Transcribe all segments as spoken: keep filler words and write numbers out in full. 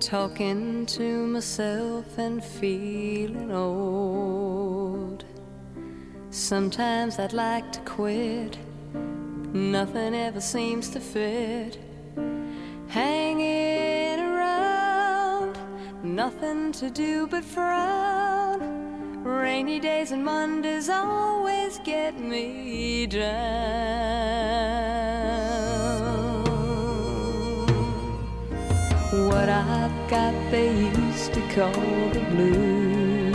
talking to myself and feeling old. Sometimes I'd like to quit, nothing ever seems to fit. Hanging around, nothing to do but frown. Rainy days and Mondays always get me down. What I've got they used to call the blues.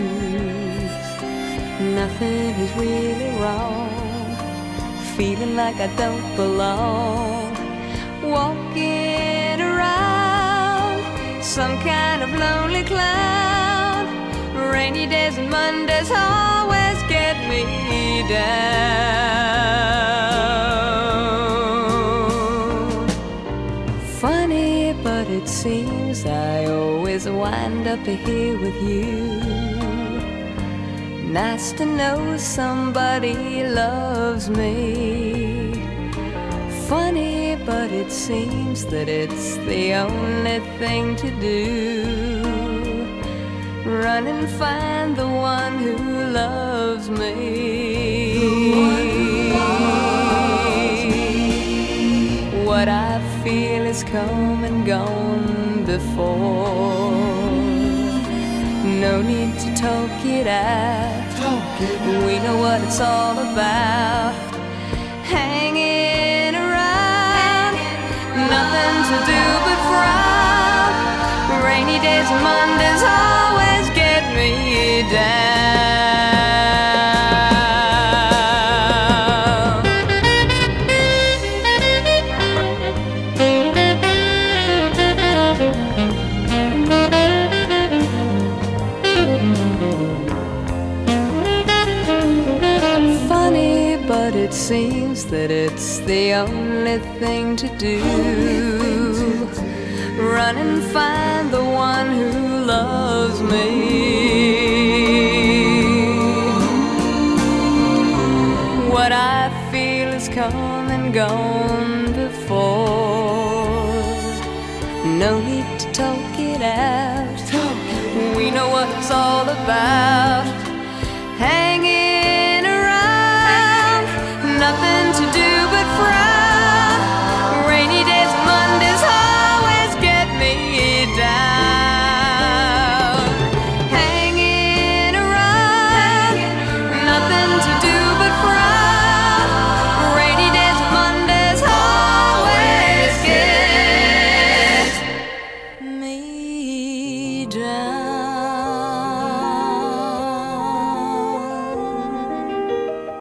Nothing is really wrong, feeling like I don't belong. Walking around, some kind of lonely cloud. Rainy days and Mondays always get me down. Funny, but it seems I always wind up here with you. Nice to know somebody loves me. Funny, but it seems that it's the only thing to do. Run and find the one who loves me. What I feel is come and gone before. No need to talk it out. We know what it's all about. Hanging around, nothing to do but frown. Rainy days and Mondays always get me down. Funny, but it seems that it's the only thing to do. Run and find the one who loves me. What I feel is come and gone before. No need to talk it out. We know what it's all about. Hanging around, nothing to do but frown. Rainy days and Mondays always get me down. Hanging around, nothing to do but frown. Rainy days and Mondays always get me down.